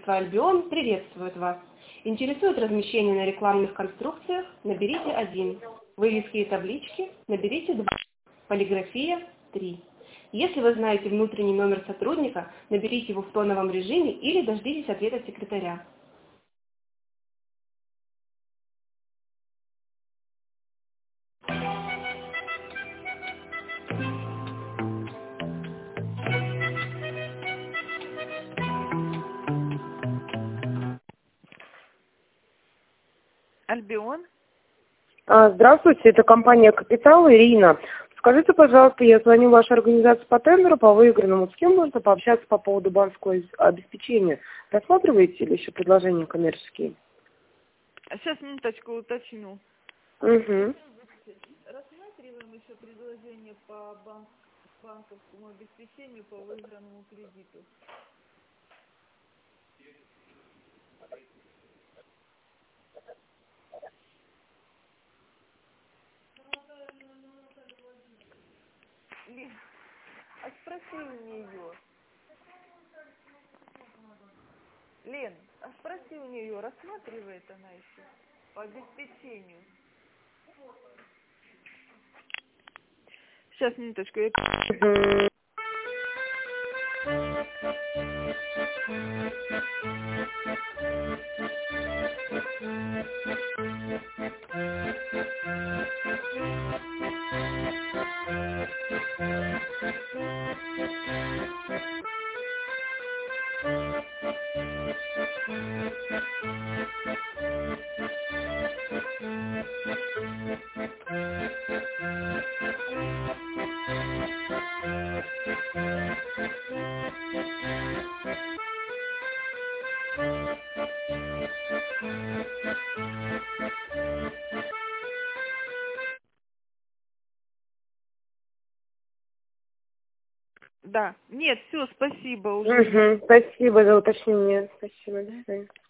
агентство «Альбион» приветствует вас. Интересует размещение на рекламных конструкциях? Наберите 1. Вывески и таблички? Наберите 2. Полиграфия? 3. Если вы знаете внутренний номер сотрудника, наберите его в тоновом режиме или дождитесь ответа секретаря. Альбион? Здравствуйте, это компания «Капитал», Ирина. Скажите, пожалуйста, я звоню в вашу организацию по тендеру, по выигранному. С кем можно пообщаться по поводу банковского обеспечения? Рассматриваете или еще предложения коммерческие? Сейчас, минуточку, уточню. Угу. Рассматриваем еще предложение по банковскому обеспечению по выигранному кредиту. Лен, а спроси у нее. Лен, а спроси у нее, рассматривает она еще по обеспечению. Сейчас, минуточку. Да. Нет, все, спасибо уже. Спасибо за уточнение. Спасибо. До свидания.